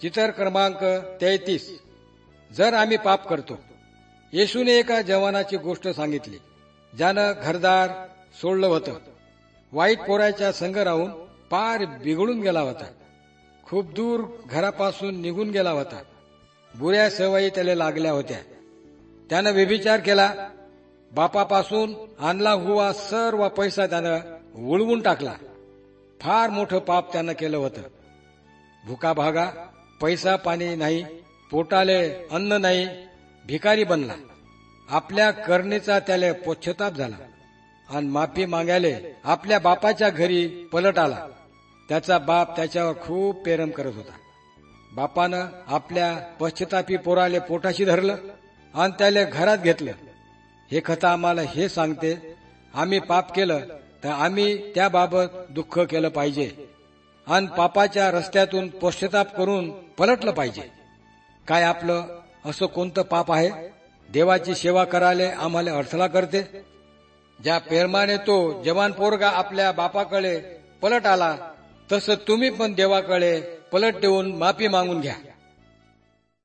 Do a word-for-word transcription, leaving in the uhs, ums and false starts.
चित्र क्रमांक तेहतीस. जर आम्ही पाप करतो. येशूने एका जवानाची गोष्ट सांगितली, ज्यानं घरदार सोडलं होतं. वाईट पोराच्या संग राहून पार बिघडून गेला होता. खूप दूर घरापासून निघून गेला होता. बुऱ्या सवयी त्याला लागल्या होत्या. त्यानं व्यभिचार केला. बापापासून आणला हुआ सर्व पैसा त्यानं उडवून टाकला. फार मोठं पाप त्यानं केलं होतं. भुका भागा, पैसा पाणी नाही, पोटाले अन्न नाही, भिकारी बनला. आपल्या करणेचा त्याला पश्चाताप झाला आणि माफी मागायले आपल्या बापाच्या घरी पलट आला. त्याचा बाप त्याच्यावर खूप प्रेम करत होता. बापानं आपल्या पश्चातापी पोराले पोटाशी धरलं आणि त्याला घरात घेतलं. हे कथा आम्हाला हे सांगते, आम्ही पाप केलं तर आम्ही त्याबाबत दुःख केलं पाहिजे आणि पापाच्या रस्त्यातून पश्चाताप करून पलटलं पाहिजे. काय आपलं असं कोणतं पाप आहे देवाची सेवा करायला आम्हाला अडथळा करते? ज्या प्रेमाने तो जवान पोरगा आपल्या बापाकडे पलट आला, तसं तुम्ही पण देवाकडे पलट देऊन माफी मागून घ्या.